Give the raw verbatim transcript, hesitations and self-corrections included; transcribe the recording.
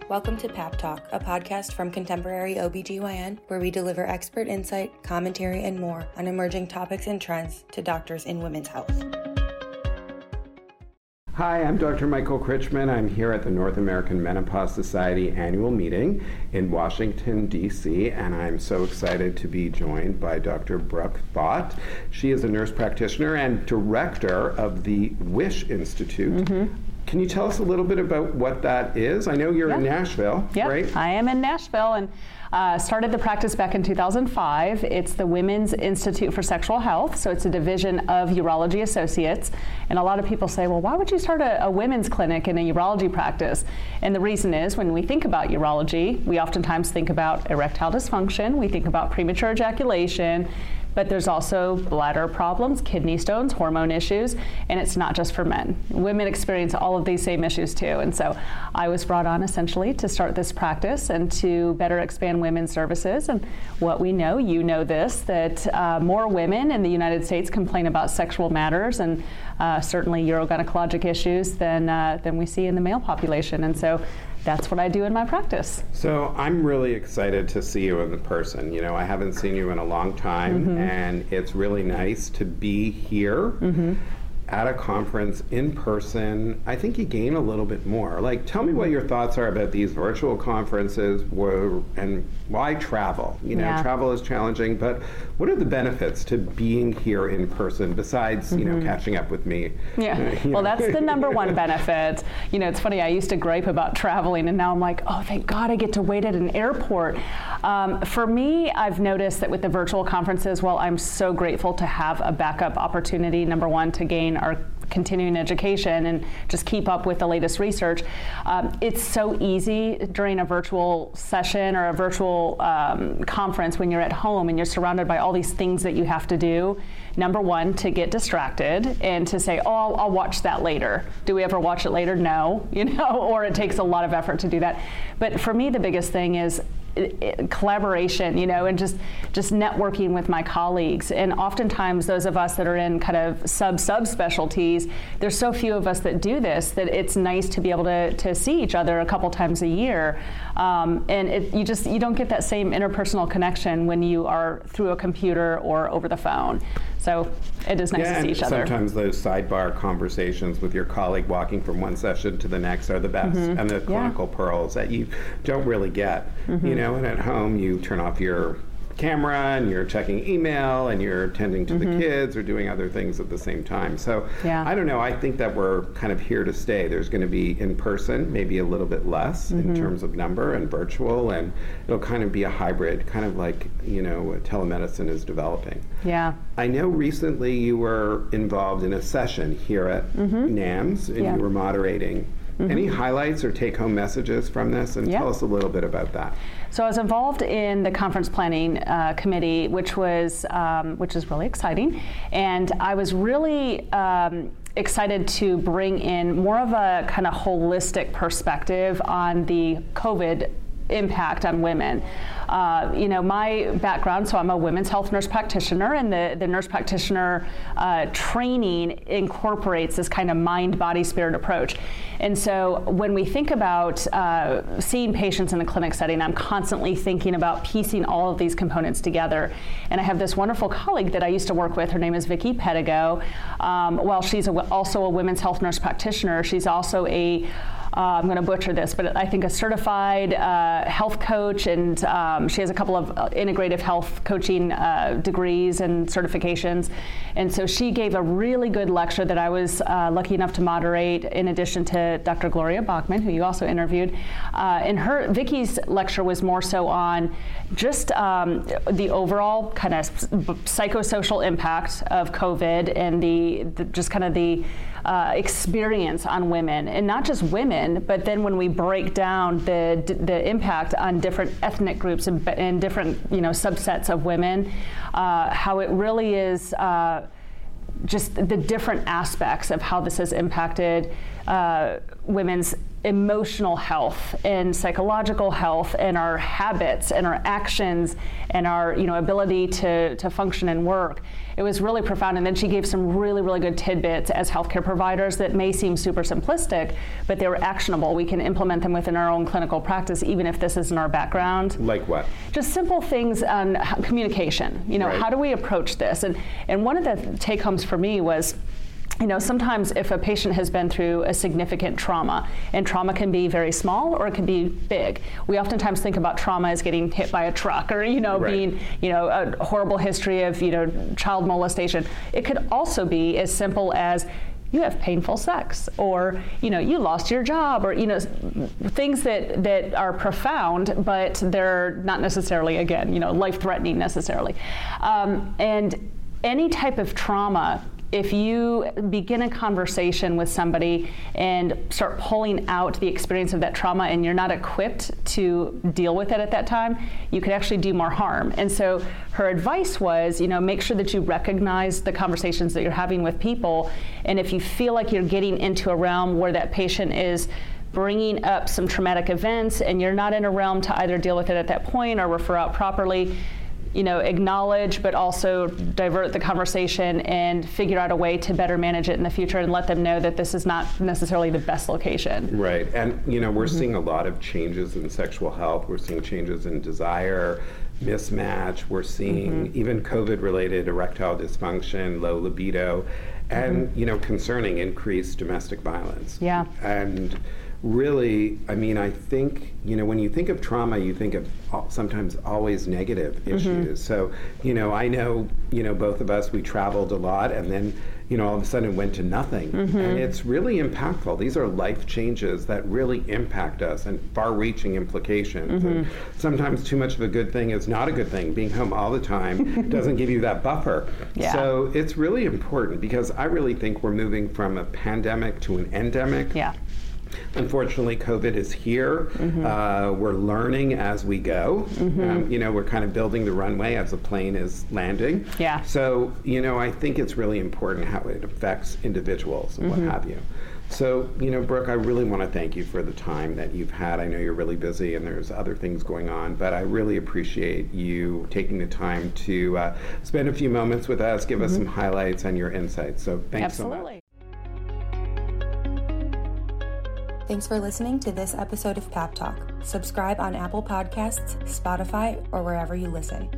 Welcome to Pap Talk, a podcast from Contemporary O B G Y N, where we deliver expert insight, commentary, and more on emerging topics and trends to doctors in women's health. Hi, I'm Doctor Michael Critchman. I'm here at the North American Menopause Society annual meeting in Washington, D C, and I'm so excited to be joined by Doctor Brooke Bott. She is a nurse practitioner and director of the WISH Institute. Mm-hmm. Can you tell us a little bit about what that is? I know you're yep. in Nashville, yep. right? I am in Nashville and uh, started the practice back in two thousand five. It's the Women's Institute for Sexual Health, so it's a division of Urology Associates. And a lot of people say, well, why would you start a, a women's clinic in a urology practice? And the reason is, when we think about urology, we oftentimes think about erectile dysfunction, we think about premature ejaculation, but there's also bladder problems, kidney stones, hormone issues, and it's not just for men. Women experience all of these same issues too. And so I was brought on essentially to start this practice and to better expand women's services. And what we know, you know this, that uh, more women in the United States complain about sexual matters and uh, certainly urogynecologic issues than, uh, than we see in the male population. And so that's what I do in my practice. So I'm really excited to see you in person. You know, I haven't seen you in a long time, mm-hmm. and it's really nice to be here mm-hmm. at a conference in person. I think you gain a little bit more. Like, tell me what your thoughts are about these virtual conferences where, and why travel? You know, yeah. travel is challenging, but what are the benefits to being here in person besides, mm-hmm. you know, catching up with me? Yeah, uh, well, know. that's the number one benefit. You know, it's funny, I used to gripe about traveling, and now I'm like, oh, thank God I get to wait at an airport. Um, for me, I've noticed that with the virtual conferences, well, I'm so grateful to have a backup opportunity, number one, to gain our continuing education and just keep up with the latest research. Um, it's so easy during a virtual session or a virtual um, conference when you're at home and you're surrounded by all these things that you have to do. Number one, to get distracted and to say, oh, I'll, I'll watch that later. Do we ever watch it later? No, you know, or it takes a lot of effort to do that. But for me, the biggest thing is It, it, collaboration, you know, and just just networking with my colleagues. And oftentimes those of us that are in kind of sub subspecialties, there's so few of us that do this that it's nice to be able to to see each other a couple times a year. Um, and it, you just you don't get that same interpersonal connection when you are through a computer or over the phone. So it is nice yeah, to see each other. Sometimes those sidebar conversations with your colleague walking from one session to the next are the best, mm-hmm. and the clinical yeah. pearls that you don't really get. Mm-hmm. You know, and at home you turn off your camera and you're checking email and you're tending to mm-hmm. the kids or doing other things at the same time. So yeah. I don't know, I think that we're kind of here to stay. There's going to be in person, maybe a little bit less mm-hmm. in terms of number, and virtual, and it'll kind of be a hybrid, kind of like, you know, telemedicine is developing. Yeah. I know recently you were involved in a session here at mm-hmm. NAMS, and yeah. you were moderating. Mm-hmm. Any highlights or take-home messages from this? And yeah. tell us a little bit about that. So I was involved in the conference planning uh, committee, which was um, which is really exciting, and I was really um, excited to bring in more of a kind of holistic perspective on the COVID impact on women. Uh, you know, my background, so I'm a women's health nurse practitioner, and the, the nurse practitioner uh, training incorporates this kind of mind, body, spirit approach. And so when we think about uh, seeing patients in the clinic setting, I'm constantly thinking about piecing all of these components together. And I have this wonderful colleague that I used to work with. Her name is Vicki Pedigo. Um, while she's a, also a women's health nurse practitioner, she's also a Uh, I'm going to butcher this, but I think a certified uh, health coach, and um, she has a couple of uh, integrative health coaching uh, degrees and certifications. And so she gave a really good lecture that I was uh, lucky enough to moderate, in addition to Doctor Gloria Bachman, who you also interviewed. Uh, and her, Vicki's lecture was more so on just um, the overall kind of psychosocial impact of COVID and the, the just kind of the uh, experience on women, and not just women, but then when we break down the the impact on different ethnic groups and, and different, you know, subsets of women, uh, how it really is uh, just the different aspects of how this has impacted uh, women's emotional health and psychological health and our habits and our actions and our, you know, ability to, to function and work. It was really profound. And then she gave some really, really good tidbits as healthcare providers that may seem super simplistic, but they were actionable. We can implement them within our own clinical practice, even if this isn't our background. Like what? Just simple things on communication. You know, Right. how do we approach this? And, and one of the take-homes for me was, you know, sometimes if a patient has been through a significant trauma, and trauma can be very small or it can be big. We oftentimes think about trauma as getting hit by a truck or, you know, Right. being, you know, a horrible history of, you know, child molestation. It could also be as simple as you have painful sex, or, you know, you lost your job, or, you know, things that, that are profound, but they're not necessarily, again, you know, life-threatening necessarily. Um, and any type of trauma, if you begin a conversation with somebody and start pulling out the experience of that trauma and you're not equipped to deal with it at that time, you could actually do more harm. And so her advice was, you know, make sure that you recognize the conversations that you're having with people. And if you feel like you're getting into a realm where that patient is bringing up some traumatic events and you're not in a realm to either deal with it at that point or refer out properly, you know, acknowledge, but also divert the conversation and figure out a way to better manage it in the future and let them know that this is not necessarily the best location. Right. And, you know, we're mm-hmm. seeing a lot of changes in sexual health. We're seeing changes in desire, mismatch. We're seeing mm-hmm. even COVID-related erectile dysfunction, low libido, and, mm-hmm. you know, concerning increased domestic violence. Yeah. And really, I mean, I think, you know, when you think of trauma, you think of sometimes always negative issues. Mm-hmm. So, you know, I know, you know, both of us, we traveled a lot and then, you know, all of a sudden it went to nothing. Mm-hmm. And it's really impactful. These are life changes that really impact us and far-reaching implications. Mm-hmm. And sometimes too much of a good thing is not a good thing. Being home all the time doesn't give you that buffer. Yeah. So it's really important because I really think we're moving from a pandemic to an endemic. Yeah. Unfortunately, COVID is here. Mm-hmm. Uh, we're learning as we go. Mm-hmm. Um, you know, we're kind of building the runway as the plane is landing. Yeah. So, you know, I think it's really important how it affects individuals and mm-hmm. what have you. So, you know, Brooke, I really want to thank you for the time that you've had. I know you're really busy and there's other things going on, but I really appreciate you taking the time to uh, spend a few moments with us, give mm-hmm. us some highlights and your insights. So thanks Absolutely. so much. Thanks for listening to this episode of Pap Talk. Subscribe on Apple Podcasts, Spotify, or wherever you listen.